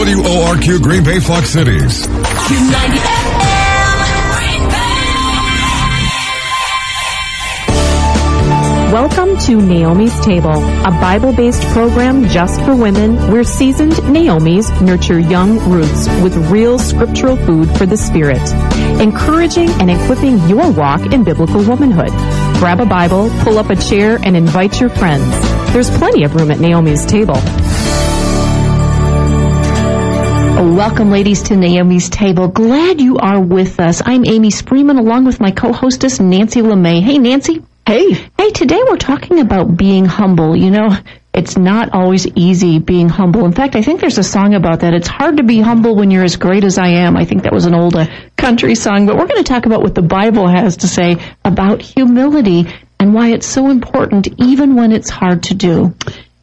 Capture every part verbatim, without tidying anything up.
W O R Q Green Bay, Fox Cities. Q ninety F M, Green Bay. Welcome to Naomi's Table, a Bible-based program just for women where seasoned Naomis nurture young Ruths with real scriptural food for the spirit, encouraging and equipping your walk in biblical womanhood. Grab a Bible, pull up a chair, and invite your friends. There's plenty of room at Naomi's Table. Welcome, ladies, to Naomi's Table. Glad you are with us. I'm Amy Spreeman, along with my co-hostess, Nancy LeMay. Hey, Nancy. Hey. Hey, today we're talking about being humble. You know, it's not always easy being humble. In fact, I think there's a song about that. It's hard to be humble when you're as great as I am. I think that was an old uh, country song. But we're going to talk about what the Bible has to say about humility and why it's so important even when it's hard to do.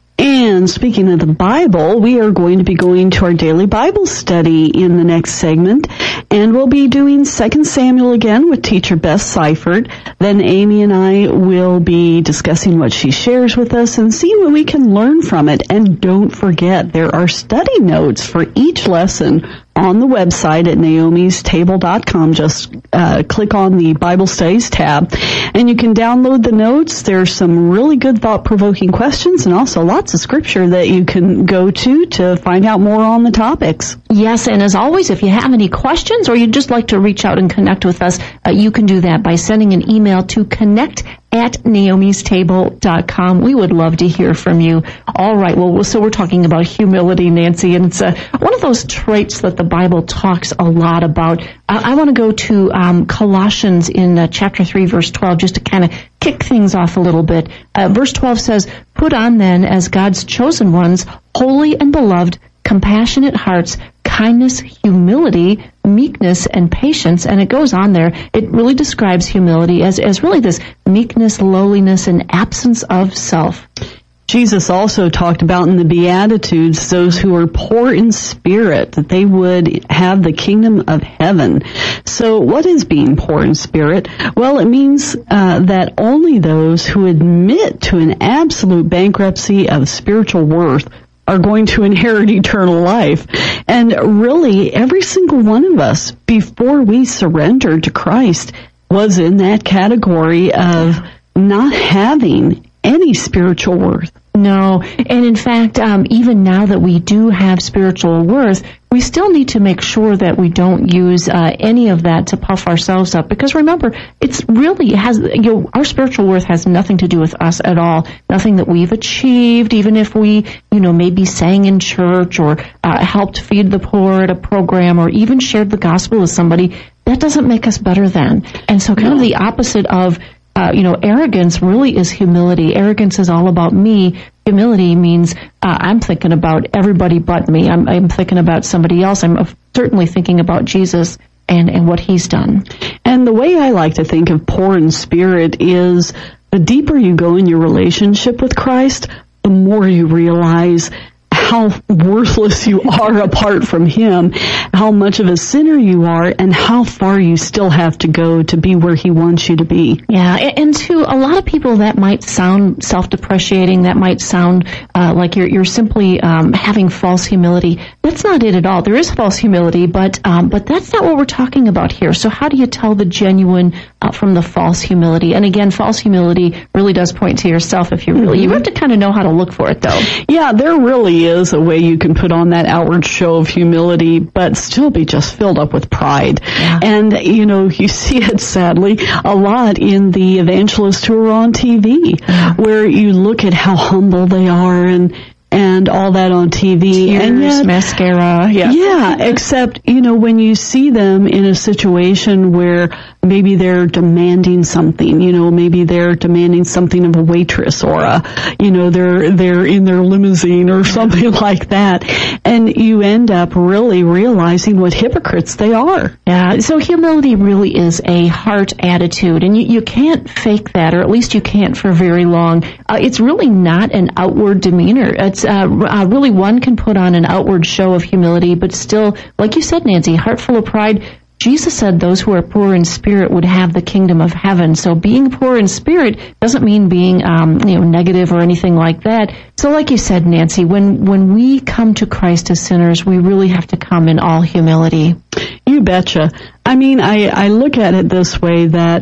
And speaking of the Bible, we are going to be going to our daily Bible study in the next segment. And we'll be doing Second Samuel again with teacher Beth Seifert. Then Amy and I will be discussing what she shares with us and seeing what we can learn from it. And don't forget, there are study notes for each lesson on the website at naomis table dot com. Just uh, click on the Bible Studies tab, and you can download the notes. There's some really good thought-provoking questions and also lots of scripture that you can go to to find out more on the topics. Yes, and as always, if you have any questions or you'd just like to reach out and connect with us, uh, you can do that by sending an email to connect at naomis table dot com. We would love to hear from you. All right, well, so we're talking about humility, Nancy, and it's uh, one of those traits that the Bible talks a lot about. I, I want to go to um, Colossians in uh, chapter three, verse twelve, just to kind of kick things off a little bit. Uh, verse twelve says, "Put on then, as God's chosen ones, holy and beloved, compassionate hearts, kindness, humility, meekness, and patience." And it goes on there. It really describes humility as, as really this meekness, lowliness, and absence of self. Jesus also talked about in the Beatitudes those who are poor in spirit, that they would have the kingdom of heaven. So what is being poor in spirit? Well, it means uh, that only those who admit to an absolute bankruptcy of spiritual worth are going to inherit eternal life. And really, every single one of us, before we surrendered to Christ, was in that category of not having any spiritual worth. No, and in fact, um, even now that we do have spiritual worth, we still need to make sure that we don't use uh, any of that to puff ourselves up. Because remember, it's really has you know, our spiritual worth has nothing to do with us at all. Nothing that we've achieved, even if we, you know, maybe sang in church or uh, helped feed the poor at a program or even shared the gospel with somebody. That doesn't make us better than. And so, kind no. of the opposite of Uh, you know, arrogance really is humility. Arrogance is all about me. Humility means uh, I'm thinking about everybody but me. I'm, I'm thinking about somebody else. I'm certainly thinking about Jesus and, and what he's done. And the way I like to think of poor in spirit is the deeper you go in your relationship with Christ, the more you realize how worthless you are apart from him, how much of a sinner you are, and how far you still have to go to be where he wants you to be. Yeah, and to a lot of people that might sound self-depreciating, that might sound uh, like you're you're simply um, having false humility. That's not it at all. There is false humility, but um, but that's not what we're talking about here. So how do you tell the genuine uh, from the false humility? And again, false humility really does point to yourself if you really, mm-hmm. you have to kind of know how to look for it though. Yeah, there really is a way you can put on that outward show of humility, but still be just filled up with pride. Yeah. And, you know, you see it sadly a lot in the evangelists who are on T V, yeah. where you look at how humble they are and and all that on T V. Tears, and yet, mascara. Yeah. Yeah, except, you know, when you see them in a situation where maybe they're demanding something, you know, maybe they're demanding something of a waitress or a, you know, they're, they're in their limousine or something like that. And you end up really realizing what hypocrites they are. Yeah. So humility really is a heart attitude, and you, you can't fake that, or at least you can't for very long. Uh, it's really not an outward demeanor. It's uh, uh, really one can put on an outward show of humility, but still, like you said, Nancy, heart full of pride. Jesus said those who are poor in spirit would have the kingdom of heaven. So being poor in spirit doesn't mean being, um, you know, negative or anything like that. So like you said, Nancy, when, when we come to Christ as sinners, we really have to come in all humility. You betcha. I mean, I, I look at it this way, that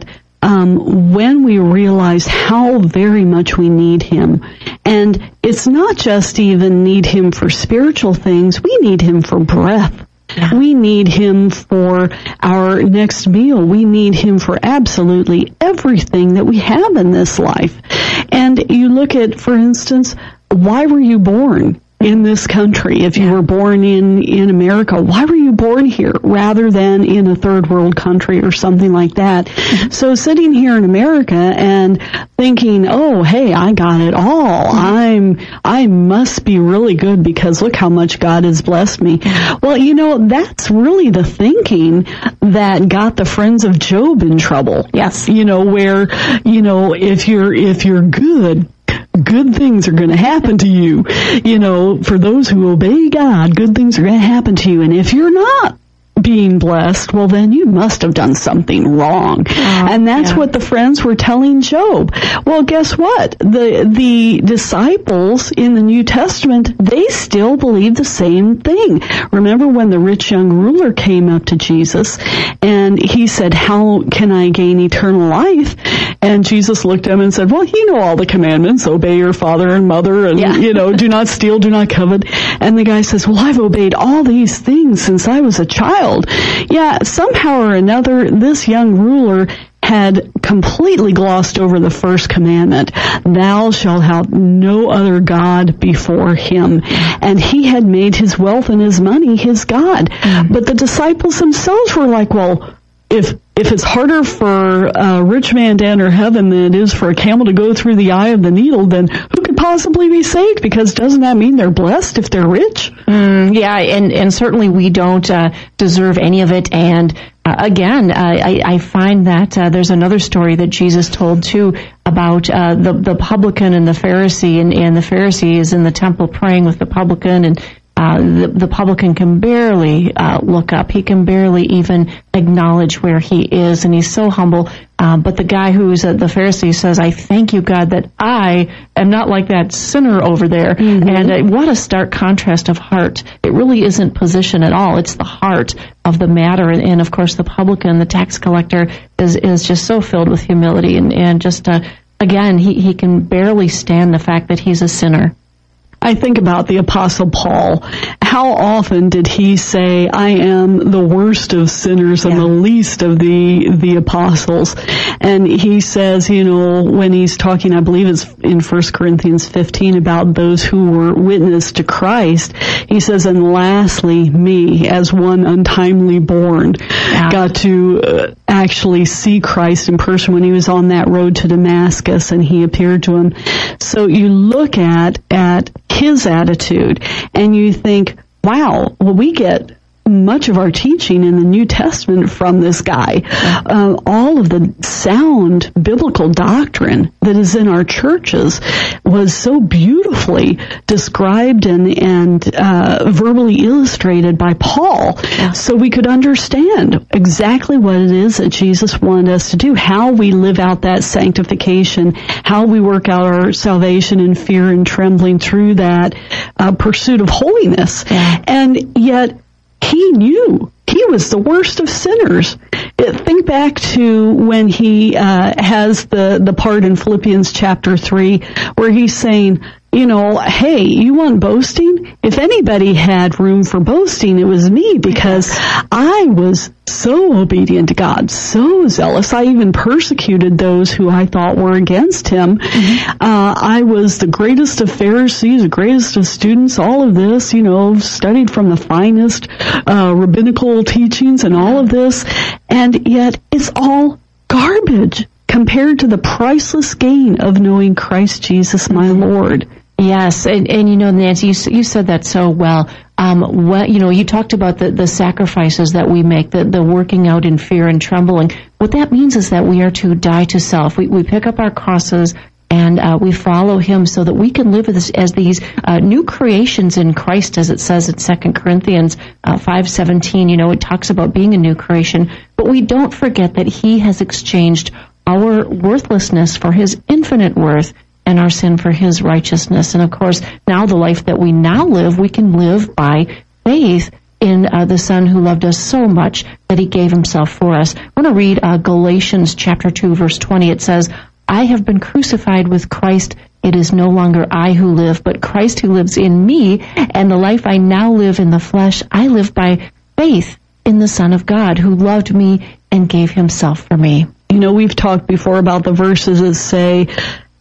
um, when we realize how very much we need Him, and it's not just even need Him for spiritual things, we need Him for breath. Yeah. We need Him for our next meal. We need Him for absolutely everything that we have in this life. And you look at, for instance, why were you born in this country? If you Yeah. were born in, in America, why were you born here rather than in a third world country or something like that? Mm-hmm. So sitting here in America and thinking, oh, hey, I got it all. Mm-hmm. I'm, I must be really good because look how much God has blessed me. Mm-hmm. Well, you know, that's really the thinking that got the friends of Job in trouble. Yes. You know, where, you know, if you're, if you're good, good things are going to happen to you. You know, for those who obey God, good things are going to happen to you. And if you're not being blessed, well, then you must have done something wrong. Uh, and that's yeah. what the friends were telling Job. Well, guess what? The the disciples in the New Testament, they still believe the same thing. Remember when the rich young ruler came up to Jesus and he said, how can I gain eternal life? And Jesus looked at him and said, well, you know all the commandments. Obey your father and mother and, yeah. you know, do not steal, do not covet. And the guy says, well, I've obeyed all these things since I was a child. Yeah, somehow or another, this young ruler had completely glossed over the first commandment. Thou shalt have no other God before him. And he had made his wealth and his money his God. Mm. But the disciples themselves were like, well, if if it's harder for a rich man to enter heaven than it is for a camel to go through the eye of the needle, then who could possibly be saved? Because doesn't that mean they're blessed if they're rich? Mm, yeah, and, and certainly we don't uh, deserve any of it. And uh, again, uh, I, I find that uh, there's another story that Jesus told too about uh, the, the publican and the Pharisee, and, and the Pharisee is in the temple praying with the publican, and Uh, the, the publican can barely uh, look up. He can barely even acknowledge where he is, and he's so humble. Uh, but the guy who's uh, the Pharisee says, I thank you, God, that I am not like that sinner over there. Mm-hmm. And uh, what a stark contrast of heart. It really isn't position at all. It's the heart of the matter. And, and of course, the publican, the tax collector, is, is just so filled with humility. And, and just, uh, again, he, he can barely stand the fact that he's a sinner. I think about the Apostle Paul. How often did he say, I am the worst of sinners and yeah. the least of the the apostles? And he says, you know, when he's talking, I believe it's in First Corinthians fifteen, about those who were witness to Christ, he says, and lastly, me, as one untimely born, yeah. got to uh, actually see Christ in person when he was on that road to Damascus and he appeared to him. So you look at, at his attitude, and you think, wow, well, we get much of our teaching in the New Testament from this guy. Uh, all of the sound biblical doctrine that is in our churches was so beautifully described and, and uh, verbally illustrated by Paul, yeah. so we could understand exactly what it is that Jesus wanted us to do, how we live out that sanctification, how we work out our salvation in fear and trembling through that uh, pursuit of holiness. Yeah. And yet, he knew he was the worst of sinners. Think back to when he uh, has the, the part in Philippians chapter three where he's saying, you know, hey, you want boasting? If anybody had room for boasting, it was me, because I was so obedient to God, so zealous. I even persecuted those who I thought were against him. Mm-hmm. Uh, I was the greatest of Pharisees, the greatest of students, all of this, you know, studied from the finest uh, rabbinical teachings and all of this, and yet it's all garbage compared to the priceless gain of knowing Christ Jesus, my Lord. Yes, and, and you know, Nancy, you, you said that so well. Um, what, you know, you talked about the, the sacrifices that we make, the, the working out in fear and trembling. What that means is that we are to die to self. We, we pick up our crosses and uh, we follow him so that we can live as, as these uh, new creations in Christ, as it says in Second Corinthians uh, five seventeen. You know, it talks about being a new creation, but we don't forget that he has exchanged our worthlessness for his infinite worth, and our sin for his righteousness. And of course, now the life that we now live, we can live by faith in uh, the Son who loved us so much that he gave himself for us. I want to read uh, Galatians chapter two, verse twenty. It says, I have been crucified with Christ. It is no longer I who live, but Christ who lives in me. And the life I now live in the flesh, I live by faith in the Son of God who loved me and gave himself for me. You know, we've talked before about the verses that say,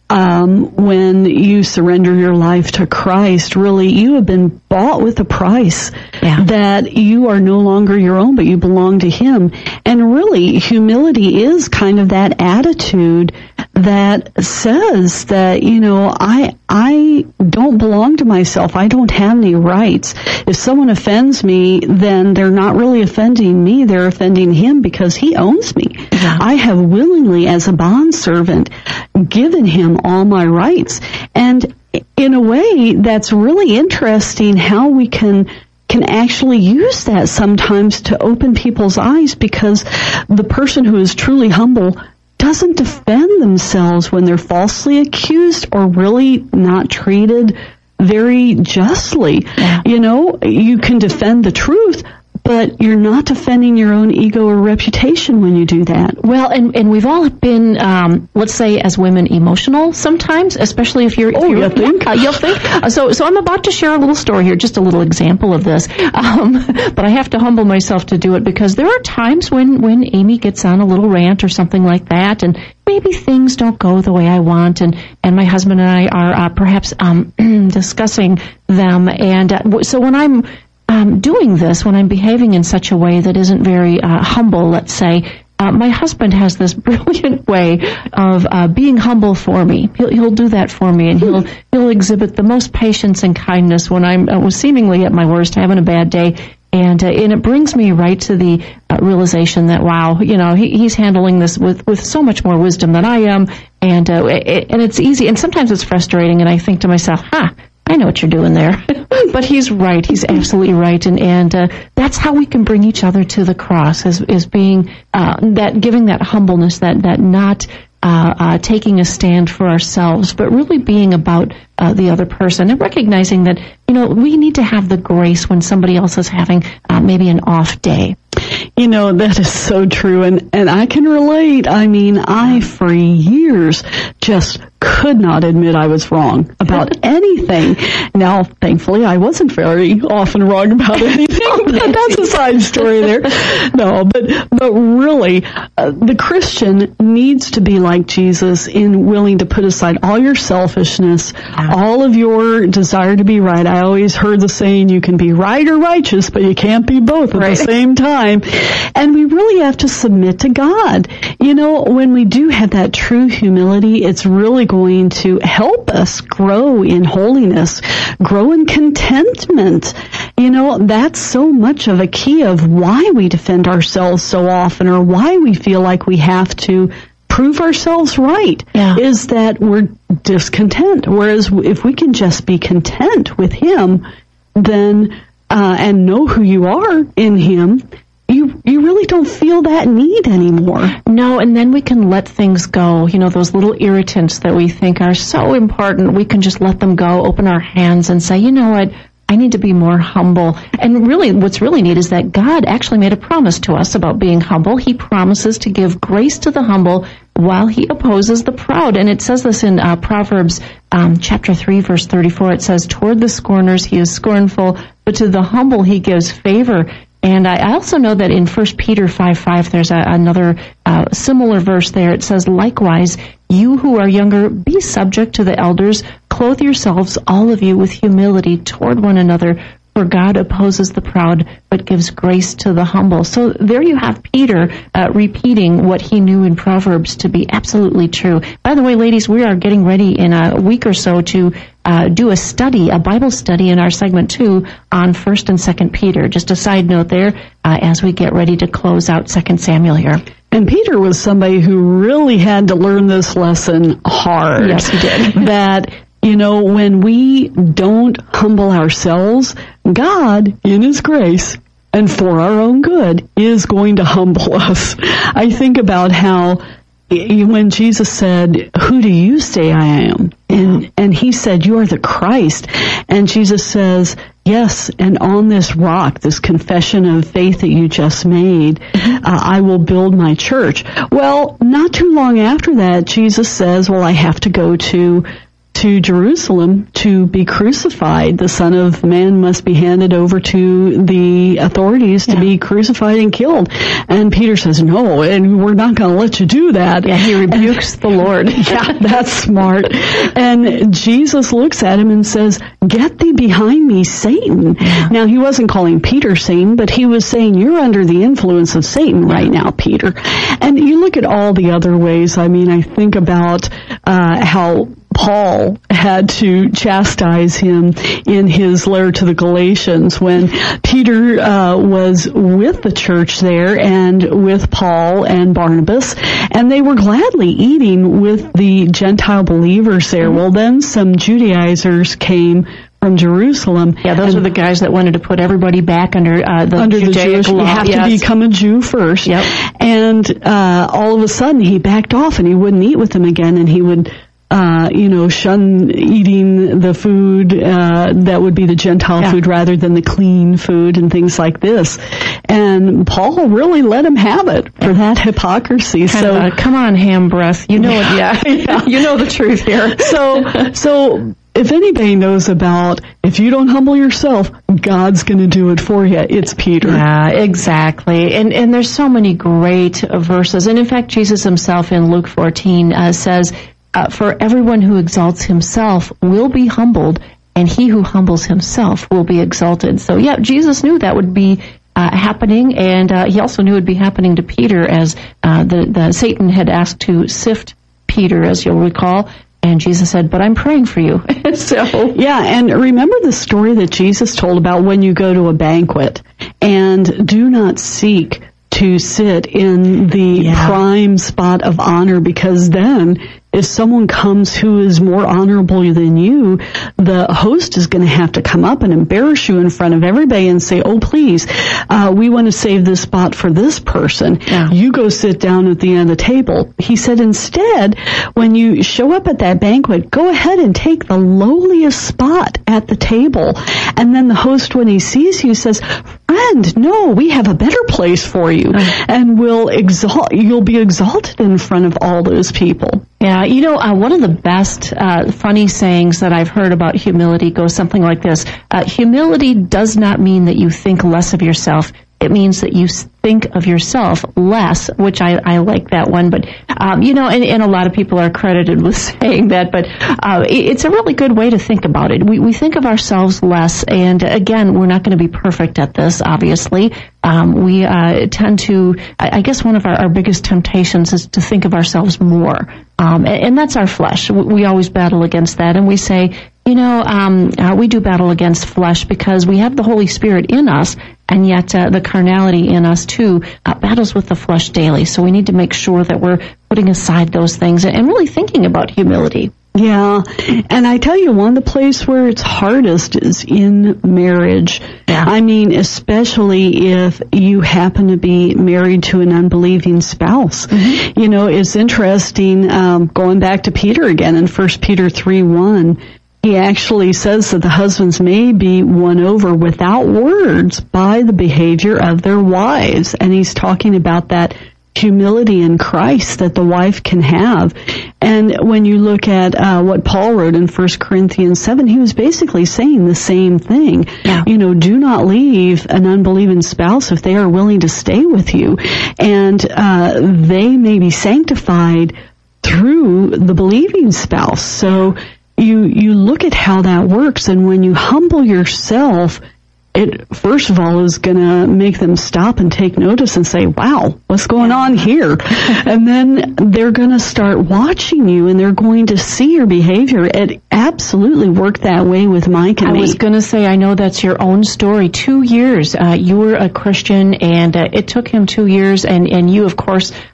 Um, when you surrender your life to Christ, really, you have been bought with a price. Yeah. That you are no longer your own, but you belong to him. And really, humility is kind of that attitude that says that, you know, I, I don't belong to myself. I don't have any rights. If someone offends me, then they're not really offending me. They're offending him because he owns me. Yeah. I have willingly, as a bondservant, given him all my rights. And in a way, that's really interesting how we can can actually use that sometimes to open people's eyes, because the person who is truly humble doesn't defend themselves when they're falsely accused or really not treated very justly. Yeah. You know, you can defend the truth, but you're not defending your own ego or reputation when you do that. Well, and, and we've all been, um, let's say, as women, emotional sometimes, especially if you're... If oh, you're, you think? Uh, you'll think. Uh, so, so I'm about to share a little story here, just a little example of this. Um, but I have to humble myself to do it, because there are times when, when Amy gets on a little rant or something like that, and maybe things don't go the way I want, and, and my husband and I are uh, perhaps um, discussing them. And uh, so when I'm Um, doing this, when I'm behaving in such a way that isn't very uh, humble, let's say, uh, my husband has this brilliant way of uh, being humble for me. He'll, he'll do that for me, and he'll he'll exhibit the most patience and kindness when I'm uh, seemingly at my worst, having a bad day, and uh, and it brings me right to the uh, realization that, wow, you know, he, he's handling this with with so much more wisdom than I am, and uh, it, and it's easy, and sometimes it's frustrating, and I think to myself, huh, I know what you're doing there. But he's right. He's absolutely right. And, and uh, that's how we can bring each other to the cross, is, is being, uh, that, giving that humbleness, that, that not, uh, uh, taking a stand for ourselves, but really being about, uh, the other person, and recognizing that, you know, we need to have the grace when somebody else is having, uh, maybe an off day. You know, that is so true, and, and I can relate. I mean, I, for years, just could not admit I was wrong about anything. Now, thankfully, I wasn't very often wrong about anything, but that's a side story there. No, but, but really, uh, the Christian needs to be like Jesus in willing to put aside all your selfishness, all of your desire to be right. I always heard the saying, you can be right or righteous, but you can't be both at right. the same time. And we really have to submit to God. You know, when we do have that true humility, it's really going to help us grow in holiness, grow in contentment. You know, that's so much of a key of why we defend ourselves so often, or why we feel like we have to prove ourselves right, yeah. is that we're discontent. Whereas if we can just be content with him, then, uh, and know who you are in him, you you really don't feel that need anymore. No, and then we can let things go. You know, those little irritants that we think are so important, we can just let them go, open our hands and say, you know what, I need to be more humble. And really, what's really neat is that God actually made a promise to us about being humble. He promises to give grace to the humble while he opposes the proud. And it says this in uh, Proverbs um, chapter three, verse thirty-four. It says, toward the scorners he is scornful, but to the humble he gives favor. And I also know that in First Peter five five, there's a, another uh, similar verse there. It says, likewise, you who are younger, be subject to the elders. Clothe yourselves, all of you, with humility toward one another. For God opposes the proud, but gives grace to the humble. So there you have Peter uh, repeating what he knew in Proverbs to be absolutely true. By the way, ladies, we are getting ready in a week or so to uh, do a study, a Bible study in our segment two on First and Second Peter. Just a side note there uh, as we get ready to close out Second Samuel here. And Peter was somebody who really had to learn this lesson hard. Yes, he did. That, you know, when we don't humble ourselves, God, in His grace and for our own good, is going to humble us. I think about how when Jesus said, "Who do you say I am?" And, and He said, "You are the Christ." And Jesus says, "Yes, and on this rock, this confession of faith that you just made, uh, I will build my church." Well, not too long after that, Jesus says, "Well, I have to go to to Jerusalem to be crucified. The Son of Man must be handed over to the authorities to yeah. be crucified and killed." And Peter says, "No, and we're not going to let you do that." Yeah, he rebukes and, the Lord. Yeah, that's smart. And Jesus looks at him and says, "Get thee behind me, Satan." Yeah. Now, he wasn't calling Peter Satan, but he was saying, "You're under the influence of Satan right now, Peter." And you look at all the other ways. I mean, I think about uh, how Paul had to chastise him in his letter to the Galatians when Peter uh, was with the church there and with Paul and Barnabas, and they were gladly eating with the Gentile believers there. Well, then some Judaizers came from Jerusalem. Yeah, those and, are the guys that wanted to put everybody back under uh, the under Judaic the Jewish law. You have yes. to become a Jew first. Yep. And uh, all of a sudden he backed off and he wouldn't eat with them again, and he would Uh, you know, shun eating the food uh, that would be the Gentile yeah. food rather than the clean food and things like this. And Paul really let him have it for that hypocrisy. Kind so, of a, come on, ham breath. You know it, yeah. yeah. You know the truth here. So, so if anybody knows about if you don't humble yourself, God's going to do it for you, it's Peter. Yeah, exactly. And and there's so many great verses. And in fact, Jesus himself in Luke fourteen uh, says, Uh, for everyone who exalts himself will be humbled, and he who humbles himself will be exalted. So, yeah, Jesus knew that would be uh, happening, and uh, he also knew it would be happening to Peter, as uh, the, the Satan had asked to sift Peter, as you'll recall. And Jesus said, "But I'm praying for you." So, yeah, and remember the story that Jesus told about when you go to a banquet, and do not seek to sit in the yeah. prime spot of honor, because then if someone comes who is more honorable than you, the host is going to have to come up and embarrass you in front of everybody and say, "Oh, please, uh, we want to save this spot for this person. Yeah. You go sit down at the end of the table." He said, instead, when you show up at that banquet, go ahead and take the lowliest spot at the table. And then the host, when he sees you, says, "Friend, no, we have a better place for you." Uh-huh. And will exalt, you'll be exalted in front of all those people. Yeah, you know, uh, one of the best uh, funny sayings that I've heard about humility goes something like this. Uh, humility does not mean that you think less of yourself. It means that you think of yourself less, which I, I like that one. But, um, you know, and, and a lot of people are credited with saying that, but uh, it, it's a really good way to think about it. We, we think of ourselves less, and again, we're not going to be perfect at this, obviously. Um, we uh, tend to, I, I guess one of our, our biggest temptations is to think of ourselves more. Um, and, and that's our flesh. We, we always battle against that, and we say, you know, um, uh, we do battle against flesh because we have the Holy Spirit in us, and yet uh, the carnality in us, too, uh, battles with the flesh daily. So we need to make sure that we're putting aside those things and really thinking about humility. Yeah, and I tell you, one of the places where it's hardest is in marriage. Yeah. I mean, especially if you happen to be married to an unbelieving spouse. Mm-hmm. You know, it's interesting, um, going back to Peter again in First Peter three one, he actually says that the husbands may be won over without words by the behavior of their wives. And he's talking about that humility in Christ that the wife can have. And when you look at uh, what Paul wrote in First Corinthians seven, he was basically saying the same thing. Yeah. You know, do not leave an unbelieving spouse if they are willing to stay with you. And uh, they may be sanctified through the believing spouse. So you you look at how that works, and when you humble yourself, it, first of all, is going to make them stop and take notice and say, wow, what's going on here? And then they're going to start watching you, and they're going to see your behavior. It absolutely worked that way with Mike and I me. I was going to say, I know that's your own story. Two years, uh, you were a Christian, and uh, it took him two years, and, and you, of course,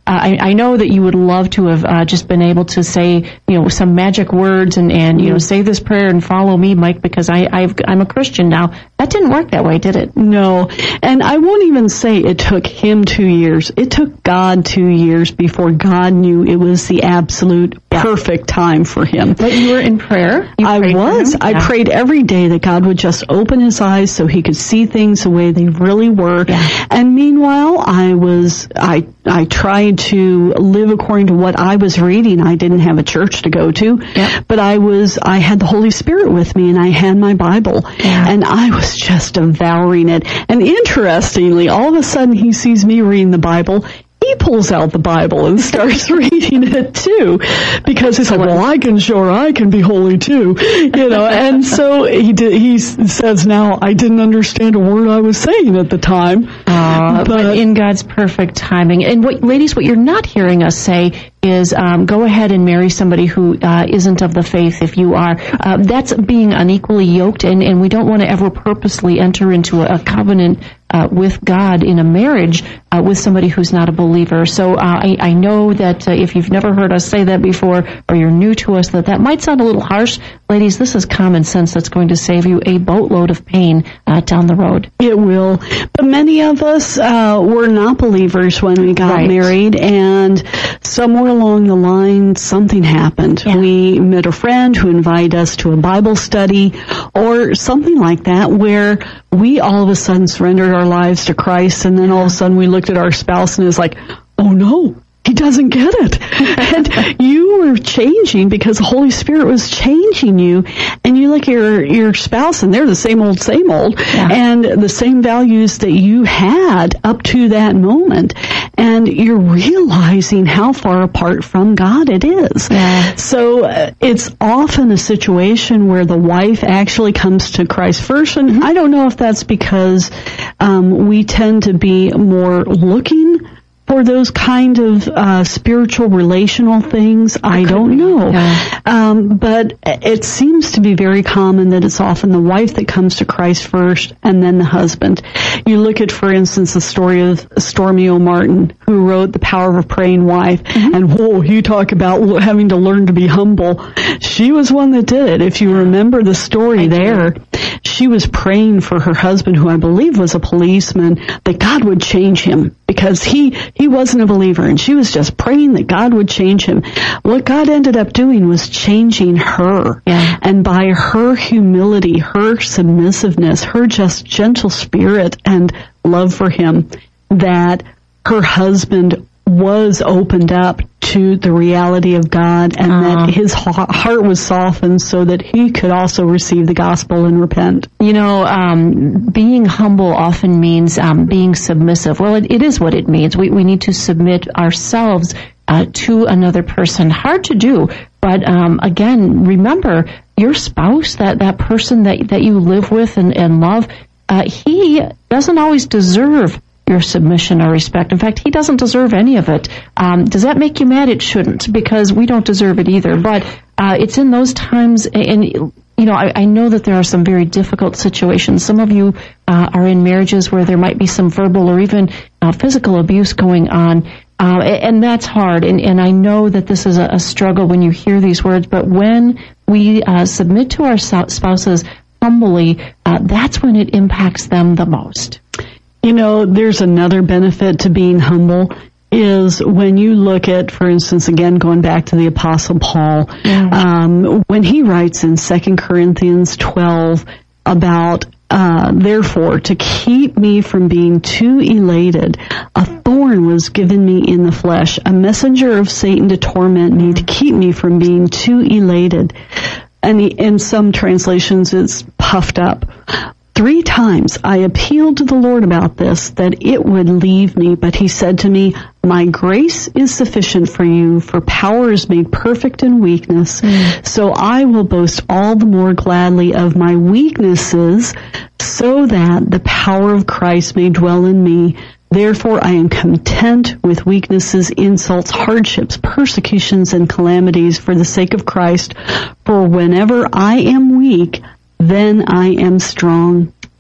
I, I know that you would love to have uh, just been able to say, you know, some magic words and, and you know, say this prayer and follow me, Mike, because I, I've, I'm a Christian now. That didn't work that way, did it? No. And I won't even say it took him two years. It took God two years before God knew it was the absolute perfect time for him. But you were in prayer. You I was. I yeah. prayed every day that God would just open his eyes so he could see things the way they really were. Yeah. And meanwhile, I was, I, I tried to live according to what I was reading. I didn't have a church to go to, Yep. but I was, I had the Holy Spirit with me and I had my Bible Yeah. and I was just devouring it. And interestingly, all of a sudden he sees me reading the Bible. He pulls out the Bible and starts reading it too, because he's like, well, I can sure I can be holy too, you know. And so he did, he says now, I didn't understand a word I was saying at the time. Uh, but, but in God's perfect timing. And what, ladies, what you're not hearing us say is um, go ahead and marry somebody who uh, isn't of the faith if you are. Uh, that's being unequally yoked, and, and we don't want to ever purposely enter into a, a covenant uh, with God in a marriage uh, with somebody who's not a believer. So uh, I, I know that uh, if you've never heard us say that before, or you're new to us, that that might sound a little harsh. Ladies, this is common sense that's going to save you a boatload of pain uh, down the road. It will. But many of us uh, were not believers when we got Right. married, and somewhere along the line, something happened. Yeah. We met a friend who invited us to a Bible study or something like that, where we all of a sudden surrendered our lives to Christ, and then all of a sudden we looked at our spouse and it was like, oh no, he doesn't get it. And you were changing because the Holy Spirit was changing you. And you look at your, your spouse and they're the same old, same old. Yeah. And the same values that you had up to that moment. And you're realizing how far apart from God it is. Yeah. So uh, it's often a situation where the wife actually comes to Christ first. And I don't know if that's because um, we tend to be more looking for those kind of uh, spiritual relational things. I don't know. Yeah. Um, but it seems to be very common that it's often the wife that comes to Christ first and then the husband. You look at, for instance, the story of Stormy O. Martin, who wrote The Power of a Praying Wife. Mm-hmm. And whoa, you talk about having to learn to be humble. She was one that did it. If you remember the story I there, do. She was praying for her husband, who I believe was a policeman, that God would change him because he He wasn't a believer, and she was just praying that God would change him. What God ended up doing was changing her. Yeah. And by her humility, her submissiveness, her just gentle spirit and love for him, that her husband was opened up to the reality of God, and uh-huh. that his heart was softened so that he could also receive the gospel and repent. You know, um, being humble often means um, being submissive. Well, it, it is what it means. We, we need to submit ourselves uh, to another person. Hard to do, but um, again, remember, your spouse, that, that person that, that you live with and, and love, uh, he doesn't always deserve your submission or respect. In fact, he doesn't deserve any of it. Um, does that make you mad? It shouldn't, because we don't deserve it either. But uh, it's in those times, and you know, I, I know that there are some very difficult situations. Some of you uh, are in marriages where there might be some verbal or even uh, physical abuse going on, uh, and that's hard. And, and I know that this is a, a struggle when you hear these words. But when we uh, submit to our spouses humbly, uh, that's when it impacts them the most. You know, there's another benefit to being humble, is when you look at, for instance, again, going back to the Apostle Paul, yeah. um, when he writes in Second Corinthians twelve about, uh, therefore, to keep me from being too elated, a thorn was given me in the flesh, a messenger of Satan to torment me, to keep me from being too elated. And in some translations, it's puffed up. Three times I appealed to the Lord about this, that it would leave me, but he said to me, my grace is sufficient for you, for power is made perfect in weakness. Mm. So I will boast all the more gladly of my weaknesses, so that the power of Christ may dwell in me. Therefore I am content with weaknesses, insults, hardships, persecutions, and calamities for the sake of Christ. For whenever I am weak, then I am strong.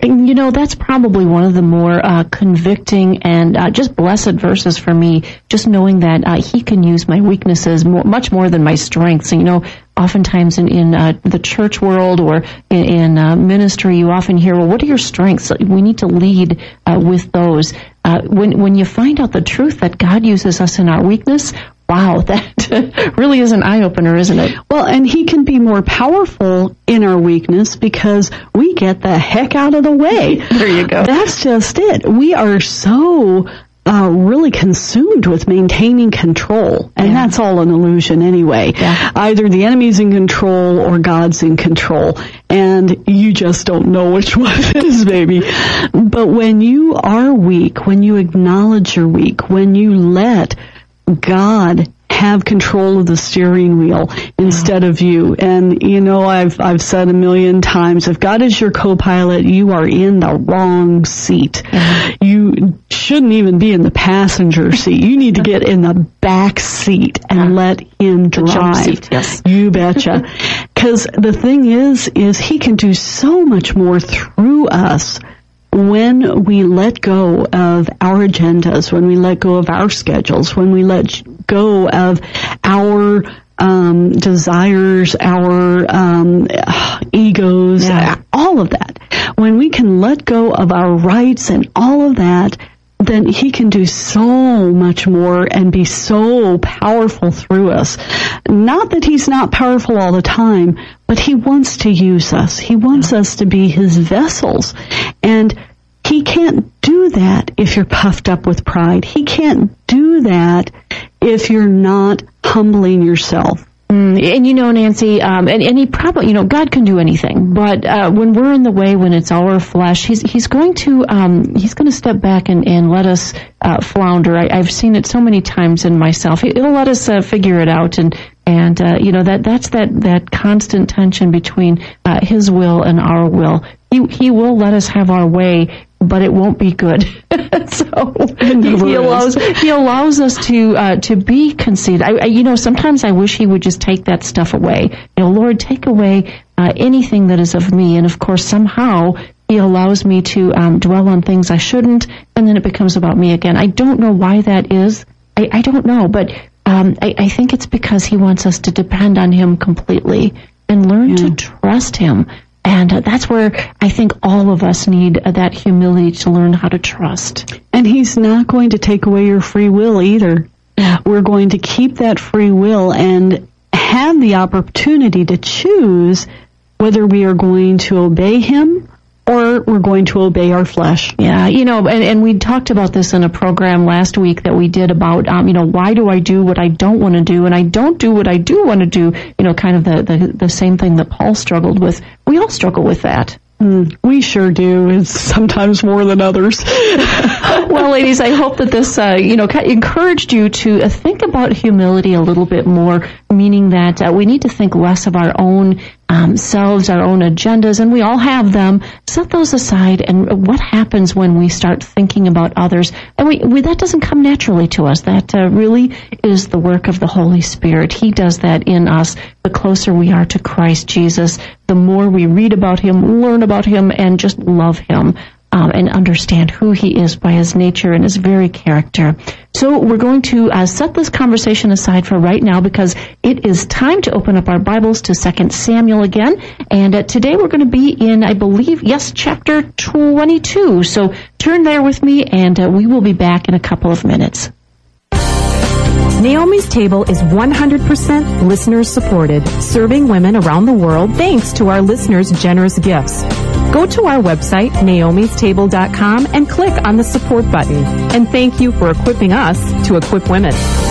And, you know, that's probably one of the more uh, convicting and uh, just blessed verses for me, just knowing that uh, he can use my weaknesses more, much more than my strengths. And, you know, oftentimes in, in uh, the church world or in, in uh, ministry, you often hear, well, what are your strengths? We need to lead uh, with those. Uh, when, when you find out the truth that God uses us in our weakness, wow, that really is an eye-opener, isn't it? Well, and he can be more powerful in our weakness because we get the heck out of the way. There you go. That's just it. We are so uh, really consumed with maintaining control, and yeah. that's all an illusion anyway. Yeah. Either the enemy's in control or God's in control, and you just don't know which one it is, baby. But when you are weak, when you acknowledge you're weak, when you let God have control of the steering wheel instead of you. And, you know, I've I've said a million times, if God is your co-pilot, you are in the wrong seat. Mm-hmm. You shouldn't even be in the passenger seat. You need to get in the back seat and yeah. let him drive. Seat, yes. You betcha. Because the thing is, is he can do so much more through us when we let go of our agendas, when we let go of our schedules, when we let go of our um, desires, our um, egos, yeah. all of that. When we can let go of our rights and all of that, then he can do so much more and be so powerful through us. Not that he's not powerful all the time, but he wants to use us. He wants yeah. us to be his vessels. And he can't do that if you're puffed up with pride. He can't do that if you're not humbling yourself. Mm, and you know, Nancy, um, and, and he probably, you know, God can do anything, but uh, when we're in the way, when it's our flesh, he's he's going to um, he's going to step back and, and let us uh, flounder. I, I've seen it so many times in myself. He'll let us uh, figure it out, and and uh, you know that that's that that constant tension between uh, his will and our will. He he will let us have our way, but it won't be good. So he allows he allows us to uh, to be conceited. I, I, you know, sometimes I wish he would just take that stuff away. You know, Lord, take away uh, anything that is of me. And of course, somehow he allows me to um, dwell on things I shouldn't, and then it becomes about me again. I don't know why that is. I, I don't know, but um, I, I think it's because he wants us to depend on him completely and learn yeah. to trust him. And uh, that's where I think all of us need uh, that humility to learn how to trust. And he's not going to take away your free will either. Yeah. We're going to keep that free will and have the opportunity to choose whether we are going to obey him or we're going to obey our flesh. Yeah, you know, and, and we talked about this in a program last week that we did about, um, you know, why do I do what I don't want to do, and I don't do what I do want to do, you know, kind of the, the, the same thing that Paul struggled with. We all struggle with that. Mm, we sure do. It's sometimes more than others. Well, ladies, I hope that this, uh, you know, encouraged you to uh, think about humility a little bit more, meaning that uh, we need to think less of our own um, selves, our own agendas, and we all have them. Set those aside, and what happens when we start thinking about others? And we, we that doesn't come naturally to us. That uh, really is the work of the Holy Spirit. He does that in us. The closer we are to Christ Jesus, the more we read about him, learn about him, and just love him. Um, and understand who he is by his nature and his very character. So we're going to uh, set this conversation aside for right now because it is time to open up our Bibles to Second Samuel again. And uh, today we're going to be in, I believe, yes, chapter twenty-two. So turn there with me, and uh, we will be back in a couple of minutes. Naomi's Table is one hundred percent listener supported, serving women around the world thanks to our listeners' generous gifts. Go to our website, naomis table dot com, and click on the support button. And thank you for equipping us to equip women.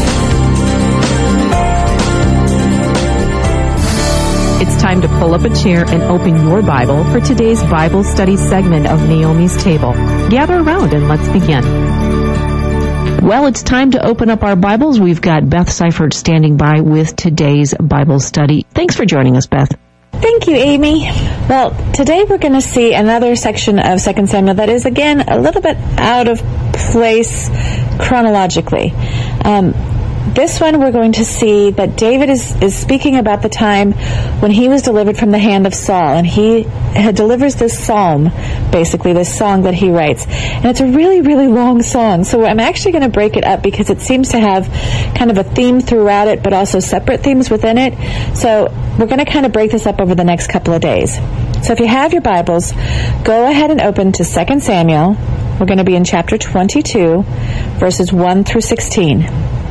It's time to pull up a chair and open your Bible for today's Bible study segment of Naomi's Table. Gather around and let's begin. Well, it's time to open up our Bibles. We've got Beth Seifert standing by with today's Bible study. Thanks for joining us, Beth. Thank you, Amy. Well, today we're going to see another section of Second Samuel that is, again, a little bit out of place chronologically. Um, this one we're going to see that David is, is speaking about the time when he was delivered from the hand of Saul, and he delivers this psalm, basically this song that he writes. And it's a really, really long song, so I'm actually going to break it up because it seems to have kind of a theme throughout it, but also separate themes within it. So we're going to kind of break this up over the next couple of days. So if you have your Bibles, go ahead and open to Second Samuel. We're going to be in chapter twenty-two, verses one through sixteen.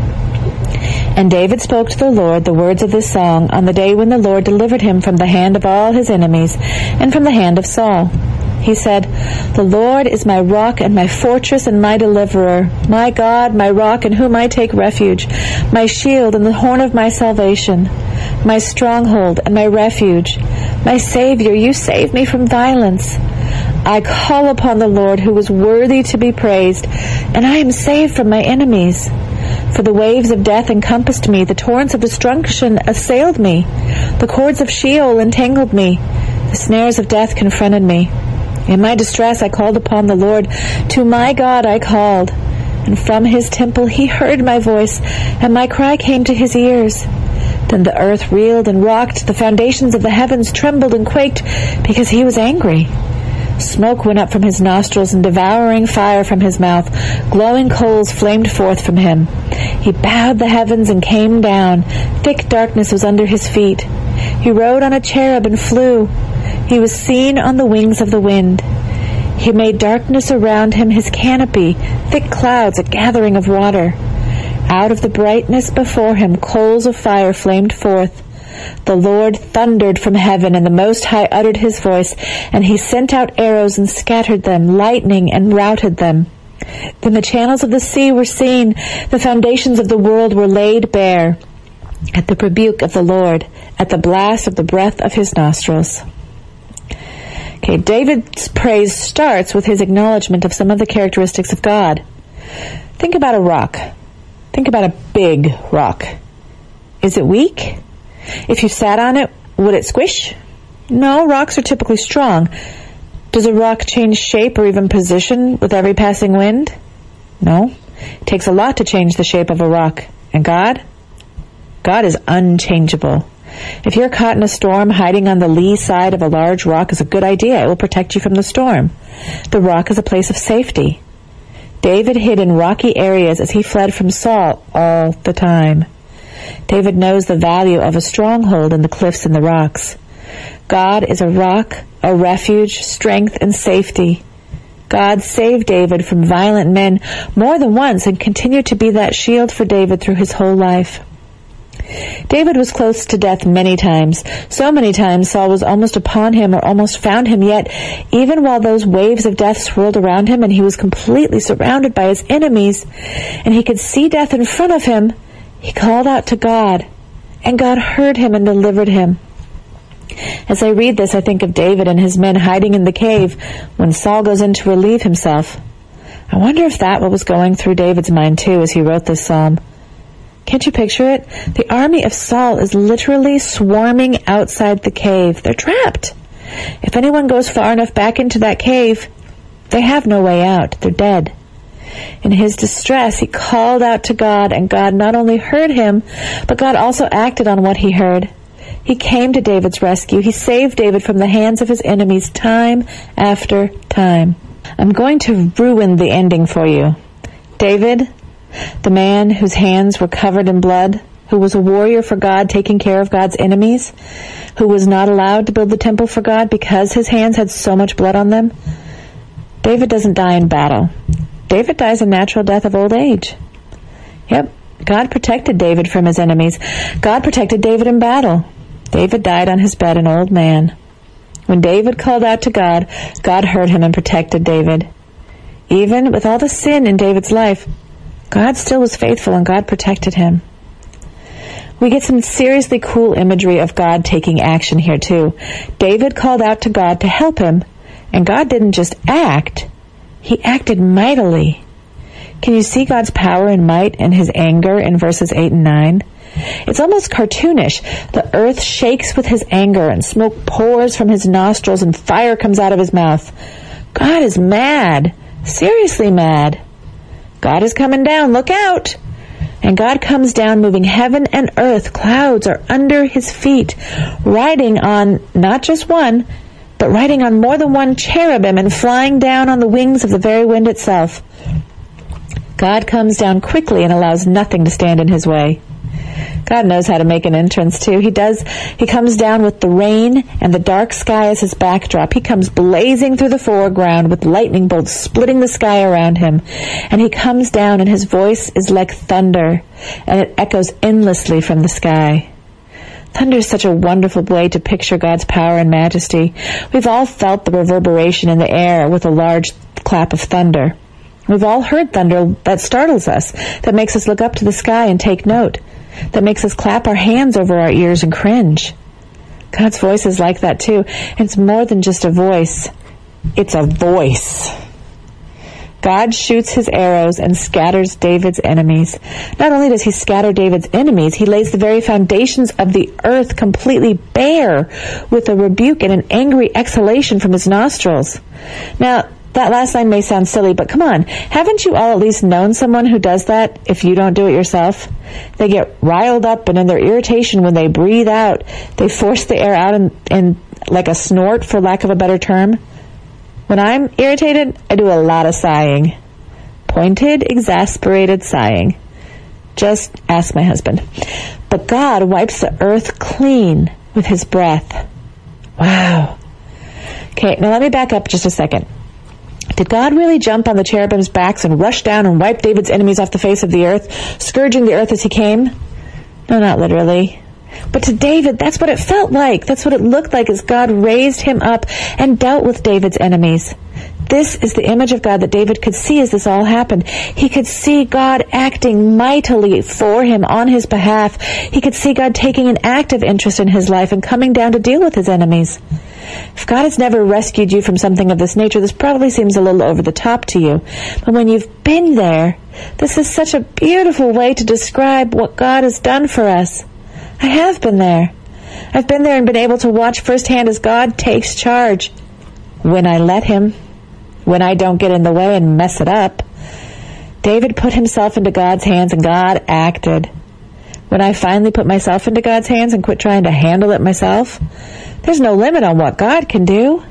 And David spoke to the Lord the words of this song on the day when the Lord delivered him from the hand of all his enemies and from the hand of Saul. He said, "The Lord is my rock and my fortress and my deliverer, my God, my rock in whom I take refuge, my shield and the horn of my salvation, my stronghold and my refuge, my Savior, you save me from violence. I call upon the Lord who is worthy to be praised, and I am saved from my enemies. For the waves of death encompassed me, the torrents of destruction assailed me, the cords of Sheol entangled me, the snares of death confronted me. In my distress I called upon the Lord, to my God I called, and from his temple he heard my voice, and my cry came to his ears. Then the earth reeled and rocked, the foundations of the heavens trembled and quaked, because he was angry. Smoke went up from his nostrils and devouring fire from his mouth. Glowing coals flamed forth from him. He bowed the heavens and came down. Thick darkness was under his feet. He rode on a cherub and flew. He was seen on the wings of the wind. He made darkness around him his canopy, thick clouds, a gathering of water. Out of the brightness before him coals of fire flamed forth. The Lord thundered from heaven, and the Most High uttered his voice, and he sent out arrows and scattered them, lightning and routed them. Then the channels of the sea were seen, the foundations of the world were laid bare, at the rebuke of the Lord, at the blast of the breath of his nostrils. Okay, David's praise starts with his acknowledgement of some of the characteristics of God. Think about a rock. Think about a big rock. Is it weak? If you sat on it, would it squish? No, rocks are typically strong. Does a rock change shape or even position with every passing wind? No. It takes a lot to change the shape of a rock. And God? God is unchangeable. If you're caught in a storm, hiding on the lee side of a large rock is a good idea. It will protect you from the storm. The rock is a place of safety. David hid in rocky areas as he fled from Saul all the time. David knows the value of a stronghold in the cliffs and the rocks. God is a rock, a refuge, strength, and safety. God saved David from violent men more than once and continued to be that shield for David through his whole life. David was close to death many times. So many times Saul was almost upon him or almost found him, yet even while those waves of death swirled around him and he was completely surrounded by his enemies and he could see death in front of him, he called out to God, and God heard him and delivered him. As I read this, I think of David and his men hiding in the cave when Saul goes in to relieve himself. I wonder if that what was going through David's mind too as he wrote this psalm. Can't you picture it? The army of Saul is literally swarming outside the cave. They're trapped. If anyone goes far enough back into that cave, they have no way out. They're dead. In his distress, he called out to God, and God not only heard him, but God also acted on what he heard. He came to David's rescue. He saved David from the hands of his enemies time after time. I'm going to ruin the ending for you. David, the man whose hands were covered in blood, who was a warrior for God taking care of God's enemies, who was not allowed to build the temple for God because his hands had so much blood on them, David doesn't die in battle. David dies a natural death of old age. Yep, God protected David from his enemies. God protected David in battle. David died on his bed an old man. When David called out to God, God heard him and protected David. Even with all the sin in David's life, God still was faithful and God protected him. We get some seriously cool imagery of God taking action here too. David called out to God to help him, and God didn't just act, he acted mightily. Can you see God's power and might and his anger in verses eight and nine? It's almost cartoonish. The earth shakes with his anger and smoke pours from his nostrils and fire comes out of his mouth. God is mad, seriously mad. God is coming down, look out. And God comes down moving heaven and earth. Clouds are under his feet, riding on not just one, but riding on more than one cherubim and flying down on the wings of the very wind itself. God comes down quickly and allows nothing to stand in his way. God knows how to make an entrance too. He does. He comes down with the rain and the dark sky as his backdrop. He comes blazing through the foreground with lightning bolts splitting the sky around him. And he comes down and his voice is like thunder, and it echoes endlessly from the sky. Thunder is such a wonderful way to picture God's power and majesty. We've all felt the reverberation in the air with a large clap of thunder. We've all heard thunder that startles us, that makes us look up to the sky and take note, that makes us clap our hands over our ears and cringe. God's voice is like that too. It's more than just a voice. It's a voice. God shoots his arrows and scatters David's enemies. Not only does he scatter David's enemies, he lays the very foundations of the earth completely bare with a rebuke and an angry exhalation from his nostrils. Now, that last line may sound silly, but come on. Haven't you all at least known someone who does that if you don't do it yourself? They get riled up, and in their irritation when they breathe out, they force the air out in, in like a snort, for lack of a better term. When I'm irritated, I do a lot of sighing. Pointed, exasperated sighing. Just ask my husband. But God wipes the earth clean with his breath. Wow. Okay, now let me back up just a second. Did God really jump on the cherubim's backs and rush down and wipe David's enemies off the face of the earth, scourging the earth as he came? No, not literally. But to David, that's what it felt like. That's what it looked like as God raised him up and dealt with David's enemies. This is the image of God that David could see as this all happened. He could see God acting mightily for him on his behalf. He could see God taking an active interest in his life and coming down to deal with his enemies. If God has never rescued you from something of this nature, this probably seems a little over the top to you. But when you've been there, this is such a beautiful way to describe what God has done for us. I have been there. I've been there and been able to watch firsthand as God takes charge. When I let him. When I don't get in the way and mess it up. David put himself into God's hands and God acted. When I finally put myself into God's hands and quit trying to handle it myself, there's no limit on what God can do.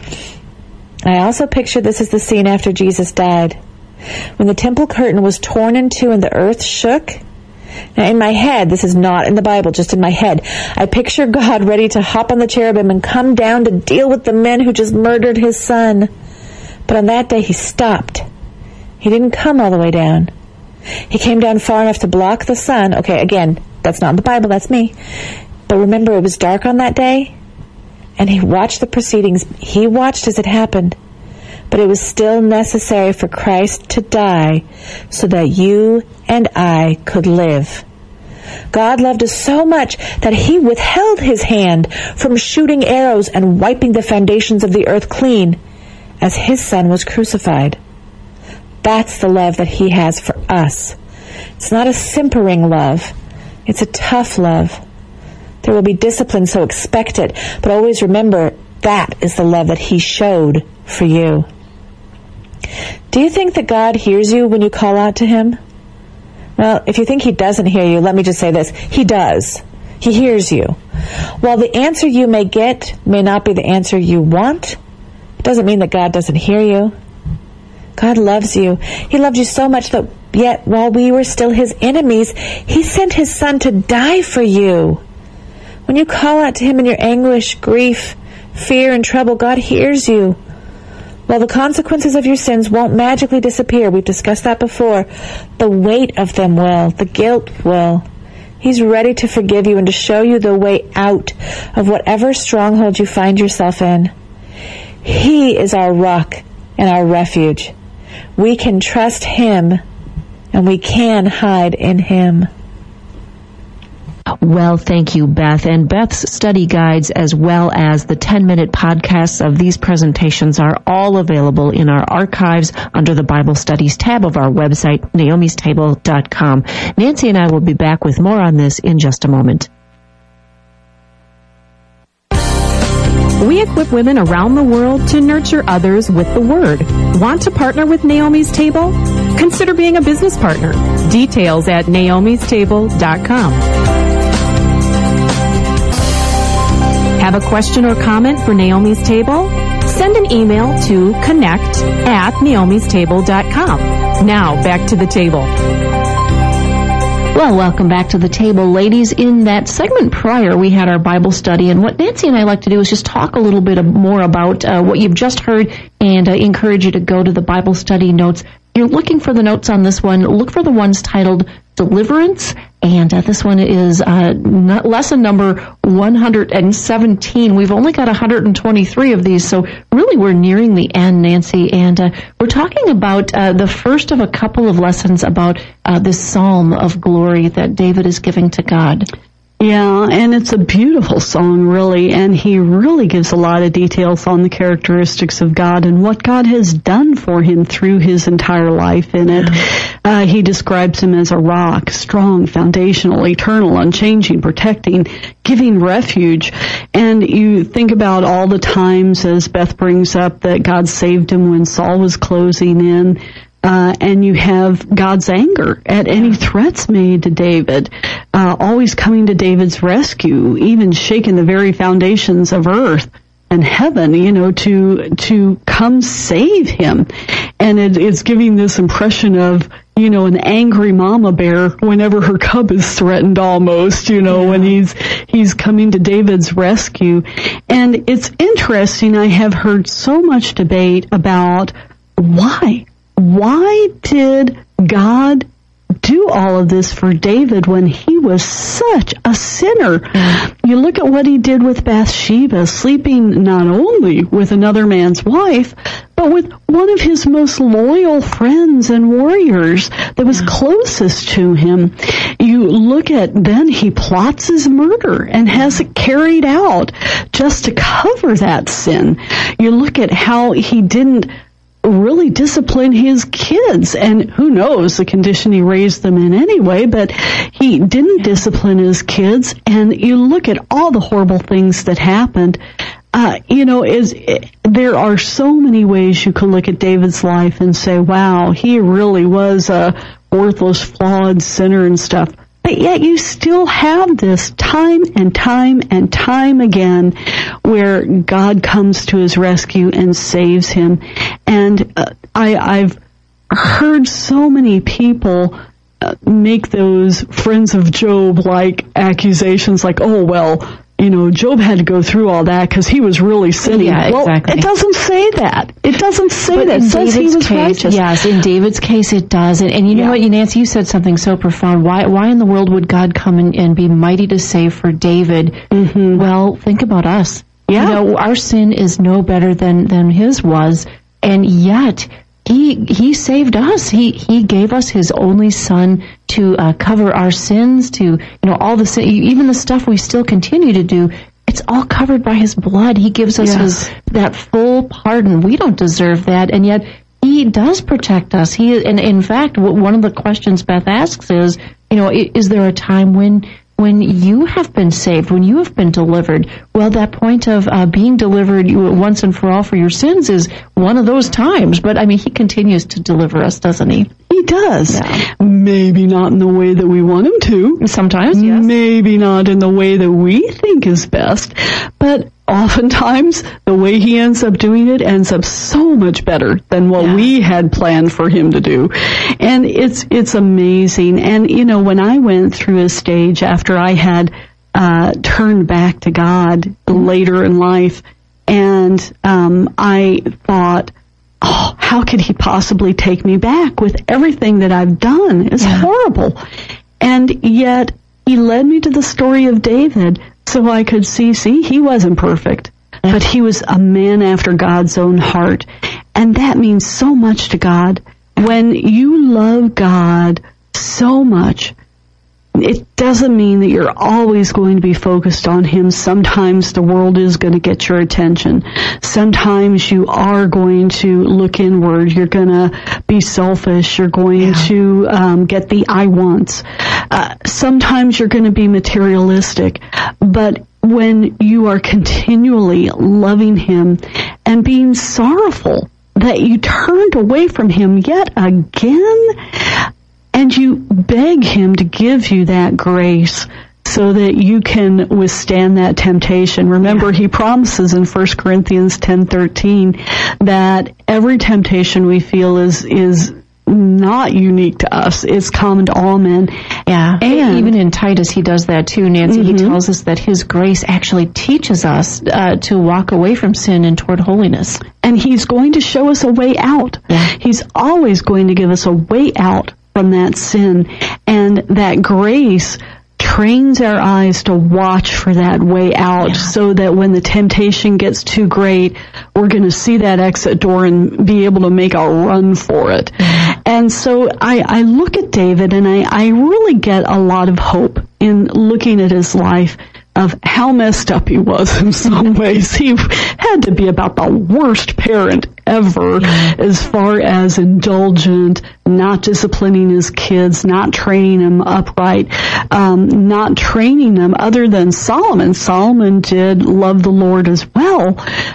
I also picture this as the scene after Jesus died. When the temple curtain was torn in two and the earth shook. Now in my head, this is not in the Bible, just in my head, I picture God ready to hop on the cherubim and come down to deal with the men who just murdered his son. But on that day he stopped. He didn't come all the way down. He came down far enough to block the sun. Okay, again, that's not in the Bible, that's me. But remember, it was dark on that day, and he watched the proceedings. He watched as it happened. But it was still necessary for Christ to die so that you and I could live. God loved us so much that he withheld his hand from shooting arrows and wiping the foundations of the earth clean as his son was crucified. That's the love that he has for us. It's not a simpering love. It's a tough love. There will be discipline, so expect it. But always remember, that is the love that he showed for you. Do you think that God hears you when you call out to him? Well, if you think he doesn't hear you, let me just say this. He does. He hears you. While the answer you may get may not be the answer you want, it doesn't mean that God doesn't hear you. God loves you. He loved you so much that yet while we were still his enemies, he sent his son to die for you. When you call out to him in your anguish, grief, fear, and trouble, God hears you. While the consequences of your sins won't magically disappear, we've discussed that before, the weight of them will, the guilt will. He's ready to forgive you and to show you the way out of whatever stronghold you find yourself in. He is our rock and our refuge. We can trust him, and we can hide in him. Well, thank you, Beth. And Beth's study guides as well as the ten-minute podcasts of these presentations are all available in our archives under the Bible Studies tab of our website, naomis table dot com. Nancy and I will be back with more on this in just a moment. We equip women around the world to nurture others with the Word. Want to partner with Naomi's Table? Consider being a business partner. Details at naomis table dot com. Have a question or comment for Naomi's Table? Send an email to connect at naomis table dot com. Now, back to the table. Well, welcome back to the table, ladies. In that segment prior, we had our Bible study, and what Nancy and I like to do is just talk a little bit more about uh, what you've just heard and uh, encourage you to go to the Bible study notes. You're looking for the notes on this one. Look for the ones titled Deliverance, and uh, this one is uh, not lesson number one hundred seventeen. We've only got one hundred twenty-three of these, so really we're nearing the end, Nancy, and uh, we're talking about uh, the first of a couple of lessons about uh, this psalm of glory that David is giving to God. Yeah, and it's a beautiful song, really, and he really gives a lot of details on the characteristics of God and what God has done for him through his entire life in it. Uh, he describes him as a rock, strong, foundational, eternal, unchanging, protecting, giving refuge. And you think about all the times, as Beth brings up, that God saved him when Saul was closing in. Uh, and you have God's anger at any threats made to David, uh, always coming to David's rescue, even shaking the very foundations of earth and heaven, you know, to to come save him. And it, it's giving this impression of, you know, an angry mama bear whenever her cub is threatened almost, you know, yeah. when he's he's coming to David's rescue. And it's interesting, I have heard so much debate about why. Why did God do all of this for David when he was such a sinner? You look at what he did with Bathsheba, sleeping not only with another man's wife, but with one of his most loyal friends and warriors that was closest to him. You look at, then he plots his murder and has it carried out just to cover that sin. You look at how he didn't really discipline his kids, and who knows the condition he raised them in anyway, but he didn't discipline his kids. And you look at all the horrible things that happened. Uh, you know, is it, there are so many ways you could look at David's life and say, wow, he really was a worthless, flawed sinner and stuff. But yet you still have this time and time and time again where God comes to his rescue and saves him. And uh, I, I've heard so many people uh, make those friends of Job-like accusations like, oh, well, you know, Job had to go through all that because he was really sinning. Yeah, well, exactly. It doesn't say that. It doesn't say but that. It in says David's he was case, righteous. yes, in David's case it does. And, and you know Yeah. what, Nancy, you said something so profound. Why why in the world would God come and, and be mighty to save for David? Mm-hmm. Well, think about us. Yeah. You know, our sin is no better than, than his was, and yet he he saved us. He he gave us his only son to uh, cover our sins, to, you know, all the sin, even the stuff we still continue to do. It's all covered by his blood. He gives us Yes. his that full pardon. We don't deserve that, and yet he does protect us. He, and in fact, one of the questions Beth asks is, you know, is there a time when when you have been saved, when you have been delivered? Well, that point of uh, being delivered once and for all for your sins is one of those times. But I mean, he continues to deliver us, doesn't he? He does. Yeah. Maybe not in the way that we want him to. Sometimes, yes. Maybe not in the way that we think is best. But oftentimes, the way he ends up doing it ends up so much better than what Yeah. we had planned for him to do. And it's it's amazing. And, you know, when I went through a stage after I had uh turned back to God later in life, and um I thought, oh, how could he possibly take me back with everything that I've done? It's Yeah. horrible. And yet, he led me to the story of David so I could see, see, he wasn't perfect, but he was a man after God's own heart. And that means so much to God. When you love God so much, it doesn't mean that you're always going to be focused on him. Sometimes the world is going to get your attention. Sometimes you are going to look inward. You're going to be selfish. You're going Yeah. to um, get the I wants. Uh, sometimes you're going to be materialistic. But when you are continually loving him and being sorrowful that you turned away from him yet again, and you beg him to give you that grace so that you can withstand that temptation. Remember, he promises in First Corinthians ten thirteen that every temptation we feel is is not unique to us. It's common to all men. Yeah. And even in Titus, he does that too, Nancy. Mm-hmm. He tells us that his grace actually teaches us uh, to walk away from sin and toward holiness. And he's going to show us a way out. Yeah. He's always going to give us a way out from that sin. And that grace trains our eyes to watch for that way out, yeah. so that when the temptation gets too great, we're going to see that exit door and be able to make a run for it. Mm-hmm. And so I, I look at David, and I, I really get a lot of hope in looking at his life of how messed up he was in some ways. He had to be about the worst parent ever, yeah. as far as indulgent, not disciplining his kids, not training them upright, um, not training them other than Solomon. Solomon did love the Lord as well.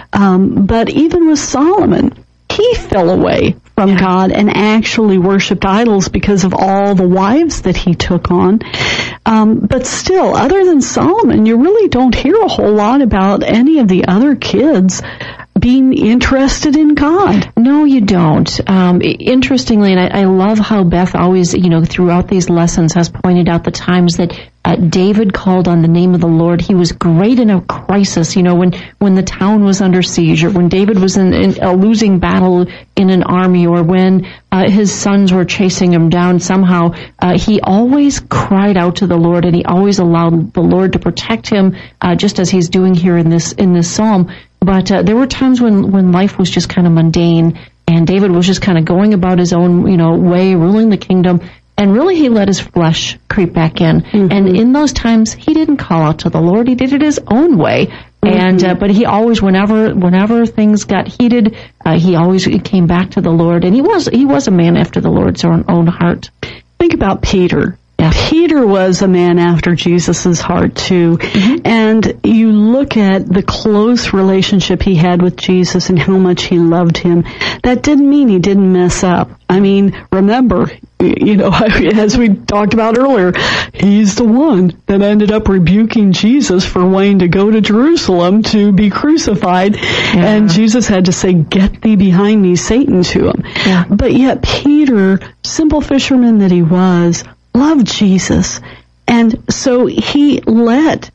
Um, but even with Solomon, he fell away from yeah. God and actually worshipped idols because of all the wives that he took on. Um, but still, other than Solomon, you really don't hear a whole lot about any of the other kids being interested in God. No, you don't. Um, interestingly, and I, I love how Beth always, you know, throughout these lessons has pointed out the times that uh, David called on the name of the Lord. He was great in a crisis, you know, when, when the town was under siege, or when David was in, in a losing battle in an army, or when uh, his sons were chasing him down. Somehow, uh, he always cried out to the Lord, and he always allowed the Lord to protect him, uh, just as he's doing here in this in this psalm. But uh, there were times when, when life was just kind of mundane, and David was just kind of going about his own, you know, way, ruling the kingdom, and really he let his flesh creep back in. Mm-hmm. And in those times, he didn't call out to the Lord; he did it his own way. Mm-hmm. And uh, but he always, whenever whenever things got heated, uh, he always came back to the Lord, and he was he was a man after the Lord's own, own heart. Think about Peter. Yeah. Peter was a man after Jesus' heart, too. Mm-hmm. And you look at the close relationship he had with Jesus and how much he loved him. That didn't mean he didn't mess up. I mean, remember, you know, as we talked about earlier, he's the one that ended up rebuking Jesus for wanting to go to Jerusalem to be crucified. Yeah. And Jesus had to say, "Get thee behind me, Satan," to him. Yeah. But yet Peter, simple fisherman that he was, loved Jesus. And so he let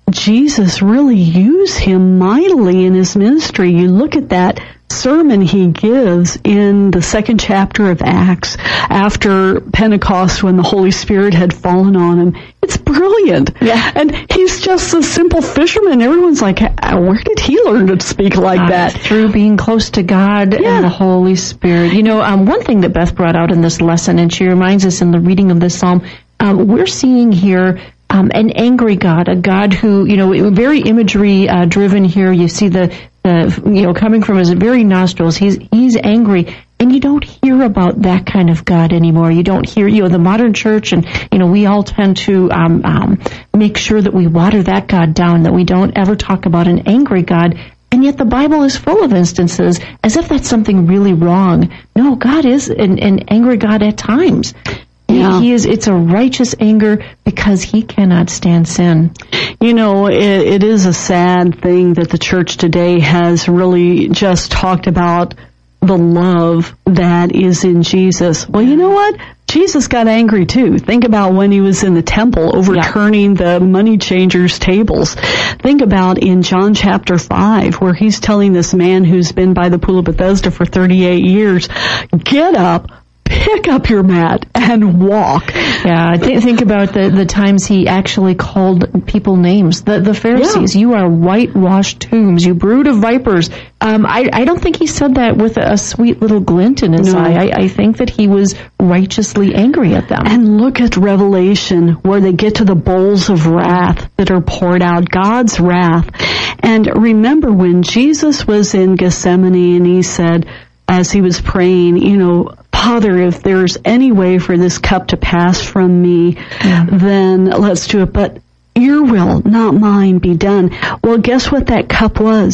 Jesus really use him mightily in his ministry. You look at that sermon he gives in the second chapter of Acts after Pentecost, when the Holy Spirit had fallen on him. It's brilliant. Yeah. And he's just a simple fisherman. Everyone's like, where did he learn to speak like uh, that? Through being close to God yeah. and the Holy Spirit. You know, um, one thing that Beth brought out in this lesson, and she reminds us in the reading of this psalm, um, we're seeing here um, an angry God, a God who, you know, very imagery uh, driven here. You see the, the, you know, coming from his very nostrils. He's he's angry, and you don't hear about that kind of God anymore. You don't hear, you know, the modern church, and you know, we all tend to um, um, make sure that we water that God down, that we don't ever talk about an angry God. And yet the Bible is full of instances as if that's something really wrong. No, God is an, an angry God at times. Yeah. He is. It's a righteous anger because he cannot stand sin. You know, it, it is a sad thing that the church today has really just talked about the love that is in Jesus. Well, you know what? Jesus got angry too. Think about when he was in the temple overturning yeah. the money changers' tables. Think about in John chapter five, where he's telling this man who's been by the pool of Bethesda for thirty-eight years, get up, pick up your mat, and walk. Yeah, th- think about the, the times he actually called people names. The, the Pharisees, yeah. you are whitewashed tombs, you brood of vipers. Um, I, I don't think he said that with a, a sweet little glint in his no. eye. I, I think that he was righteously angry at them. And look at Revelation, where they get to the bowls of wrath that are poured out, God's wrath. And remember when Jesus was in Gethsemane and he said, as he was praying, you know, Father, if there's any way for this cup to pass from me, yeah. then let's do it. But your will, not mine, be done. Well, guess what that cup was?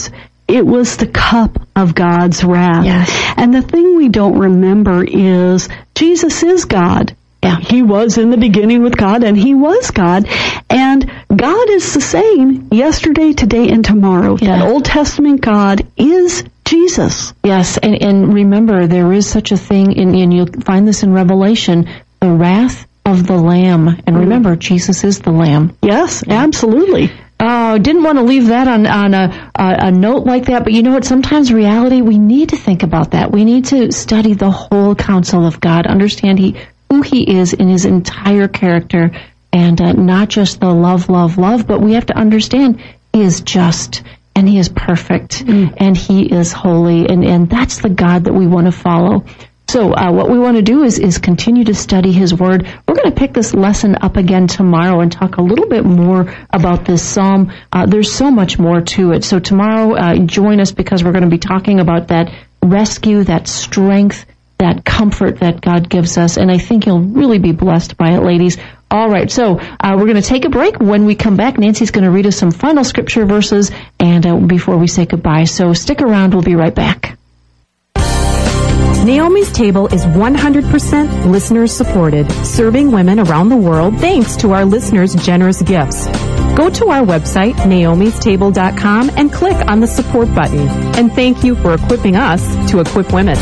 It was the cup of God's wrath. Yes. And the thing we don't remember is Jesus is God. Yeah. He was in the beginning with God, and He was God. And God is the same yesterday, today, and tomorrow. Yeah. That Old Testament God is Jesus. Yes, and, and remember, there is such a thing, in, and you'll find this in Revelation, the wrath of the Lamb. And remember, Jesus is the Lamb. Yes, absolutely. Oh, didn't want to leave that on, on a, a, a note like that, but you know what? Sometimes reality, we need to think about that. We need to study the whole counsel of God, understand He who He is in His entire character, and uh, not just the love, love, love, but we have to understand He is just, and He is perfect, mm. and He is holy, and, and that's the God that we want to follow. So uh, what we want to do is, is continue to study His Word. We're going to pick this lesson up again tomorrow and talk a little bit more about this psalm. Uh, there's so much more to it. So tomorrow, uh, join us, because we're going to be talking about that rescue, that strength, that comfort that God gives us. And I think you'll really be blessed by it, ladies. All right, so uh, we're going to take a break. When we come back, Nancy's going to read us some final scripture verses and uh, before we say goodbye. So stick around. We'll be right back. Naomi's Table is one hundred percent listeners supported, serving women around the world thanks to our listeners' generous gifts. Go to our website, naomis table dot com, and click on the support button. And thank you for equipping us to equip women.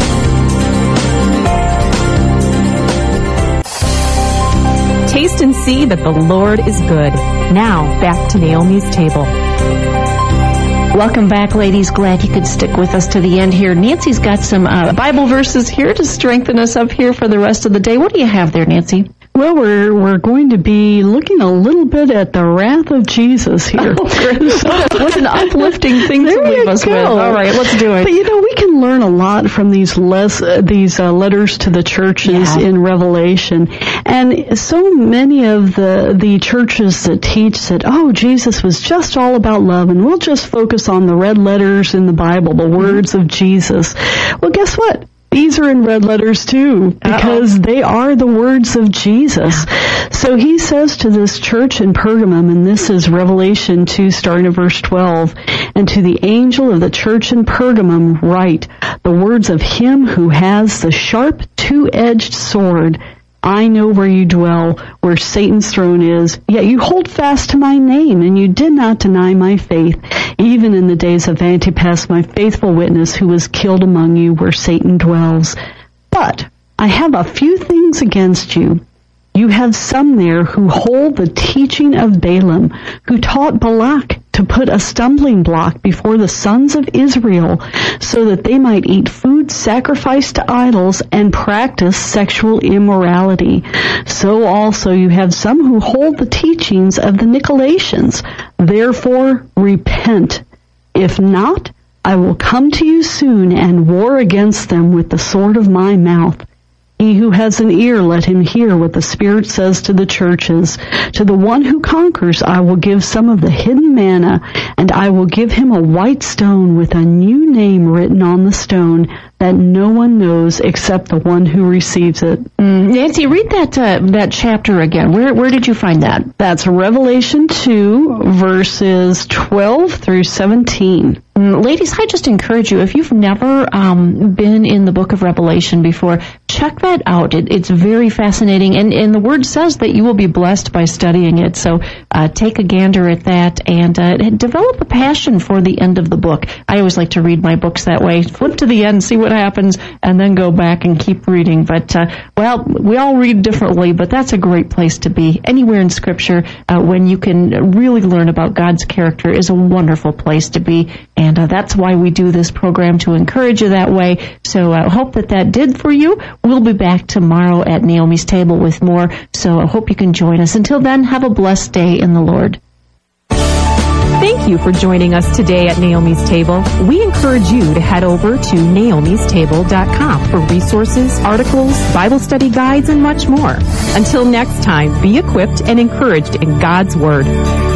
Taste and see that the Lord is good. Now, back to Naomi's Table. Welcome back, ladies. Glad you could stick with us to the end here. Nancy's got some uh, Bible verses here to strengthen us up here for the rest of the day. What do you have there, Nancy? Well, we're we're going to be looking a little bit at the wrath of Jesus here. Oh, what, what an uplifting thing to leave us go. with. All right, let's do it. But you know, we can learn a lot from these les- uh, these uh, letters to the churches Yeah. in Revelation, and so many of the the churches that teach that oh, Jesus was just all about love, and we'll just focus on the red letters in the Bible, the words of Jesus. Well, guess what? These are in red letters too, because Uh-oh. they are the words of Jesus. Yeah. So he says to this church in Pergamum, and this is Revelation two, starting at verse twelve, and to the angel of the church in Pergamum write the words of him who has the sharp two-edged sword. I know where you dwell, where Satan's throne is, yet you hold fast to my name, and you did not deny my faith, even in the days of Antipas, my faithful witness, who was killed among you, where Satan dwells. But I have a few things against you. You have some there who hold the teaching of Balaam, who taught Balak to put a stumbling block before the sons of Israel, so that they might eat food sacrificed to idols and practice sexual immorality. So also you have some who hold the teachings of the Nicolaitans. Therefore repent. If not, I will come to you soon and war against them with the sword of my mouth. He who has an ear, let him hear what the Spirit says to the churches. To the one who conquers, I will give some of the hidden manna, and I will give him a white stone with a new name written on the stone that no one knows except the one who receives it. Mm, Nancy, read that uh, that chapter again. Where where did you find that? That's Revelation two, verses twelve through seventeen. Mm, ladies, I just encourage you, if you've never um, been in the book of Revelation before, check that out. It, it's very fascinating, and, and the Word says that you will be blessed by studying it. So uh, take a gander at that and uh, develop a passion for the end of the book. I always like to read my books that way. Flip to the end, see what happens, and then go back and keep reading. But, uh, well, we all read differently, but that's a great place to be. Anywhere in Scripture, uh, when you can really learn about God's character, is a wonderful place to be. And uh, that's why we do this program, to encourage you that way. So I uh, hope that that did for you. We'll be back tomorrow at Naomi's Table with more. So I hope you can join us. Until then, have a blessed day in the Lord. Thank you for joining us today at Naomi's Table. We encourage you to head over to naomis table dot com for resources, articles, Bible study guides, and much more. Until next time, be equipped and encouraged in God's Word.